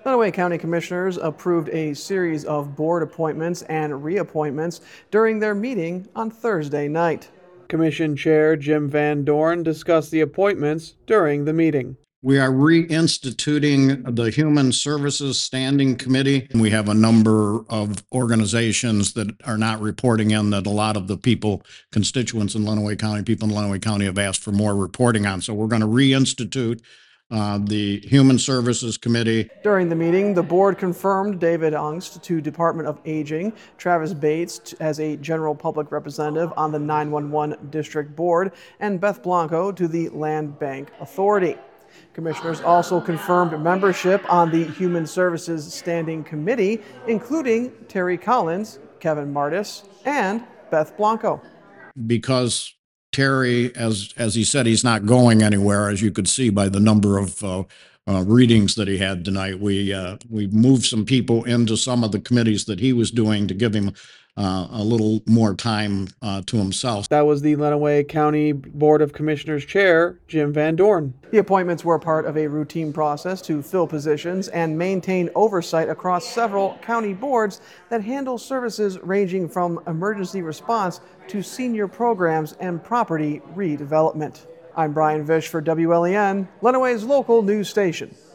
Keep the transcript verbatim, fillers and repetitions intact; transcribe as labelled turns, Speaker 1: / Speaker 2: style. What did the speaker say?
Speaker 1: Lenawee County Commissioners approved a series of board appointments and reappointments during their meeting on Thursday night. Commission Chair Jim Van Dorn discussed the appointments during the meeting.
Speaker 2: We are reinstituting the Human Services Standing Committee. We have a number of organizations that are not reporting in that a lot of the people, constituents in Lenawee County, people in Lenawee County have asked for more reporting on. So we're going to reinstitute uh, the Human Services Committee.
Speaker 1: During the meeting, the board confirmed David Ungst to Department of Aging, Travis Bates as a general public representative on the nine one one District Board, and Beth Blanco to the Land Bank Authority. Commissioners also confirmed membership on the Human Services Standing Committee, including Terry Collins, Kevin Martis, and Beth Blanco.
Speaker 2: Because Terry, as as he said, he's not going anywhere, as you could see by the number of uh, uh, readings that he had tonight. We uh, we moved some people into some of the committees that he was doing to give him uh, a little more time uh, to himself.
Speaker 1: That was the Lenawee County Board of Commissioners Chair, Jim Van Dorn. The appointments were part of a routine process to fill positions and maintain oversight across several county boards that handle services ranging from emergency response to senior programs and property redevelopment. I'm Brian Vish for W L E N, Lenawee's local news station.